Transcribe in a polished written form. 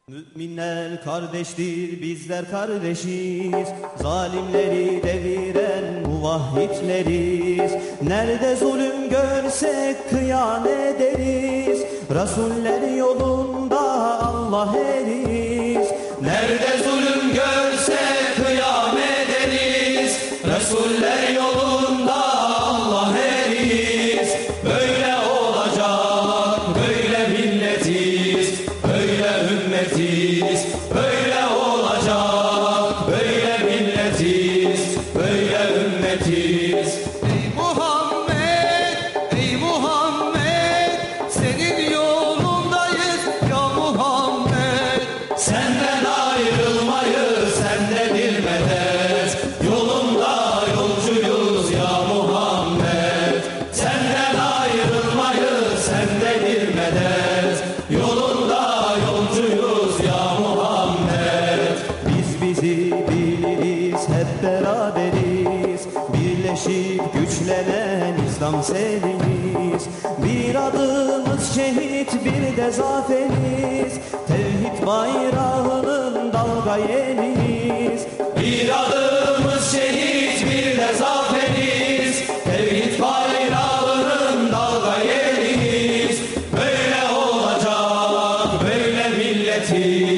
Müminler kardeştir, bizler kardeşiz. Zalimleri deviren muvahhitleriz. Nerede zulüm görsek kıyam ederiz. Rasuller yolunda Allah eriz. Nerede zulüm görsek kıyam ederiz. Rasuller yolunda Allah eriz. Böyle olacak, böyle milletiz, böyle ümmetiz. Böyle olacak, böyle milletiz, böyle ümmetiz. Ey Muhammed, ey Muhammed, senin yolundayız ya Muhammed. Senden ayrılmayız, sendedir medet. Yolunda yolcuyuz ya Muhammed. Senden ayrılmayız, sendedir medet. Yolunda yolcuyuz ya Muhammed. Biz bizi biliriz, hep beraberiz. Birleşip güçlenen İslam serimiz. Bir adımız şehit, bir de zaferiz. Tevhid bayrağının dalga yeriz. Bir adımız şehit, bir de zaferiz. Tevhid bayrağının dalga yeriz. Böyle olacak, böyle milletiz.